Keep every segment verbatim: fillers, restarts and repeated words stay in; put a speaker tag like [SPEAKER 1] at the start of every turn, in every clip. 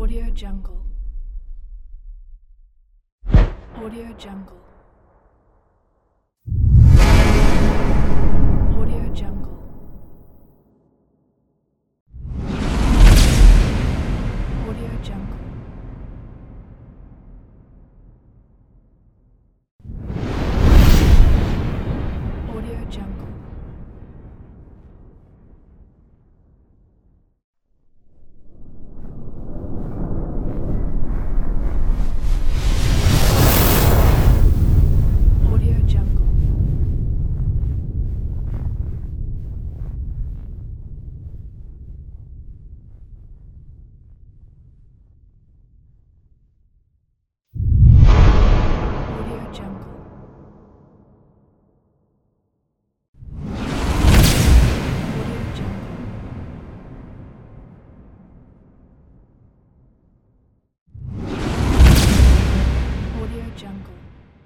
[SPEAKER 1] Audio Jungle. Audio Jungle. Audio Jungle. Audio Jungle. Audio Jungle. Audio Jungle. Audio Jungle. Audio Jungle. Audio Jungle.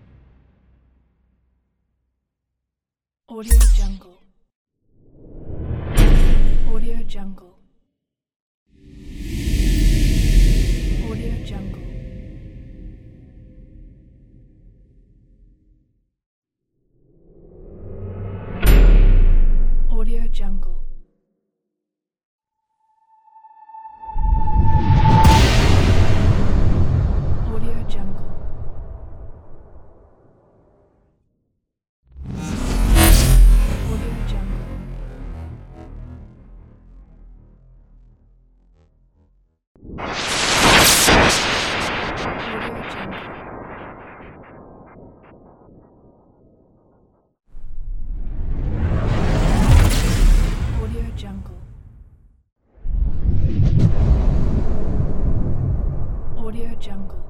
[SPEAKER 1] Audio Jungle. Audio Jungle. Audio Jungle. Audio Jungle. Audio Jungle. Audio Jungle. Audio Jungle. Audio Jungle. Audio Jungle.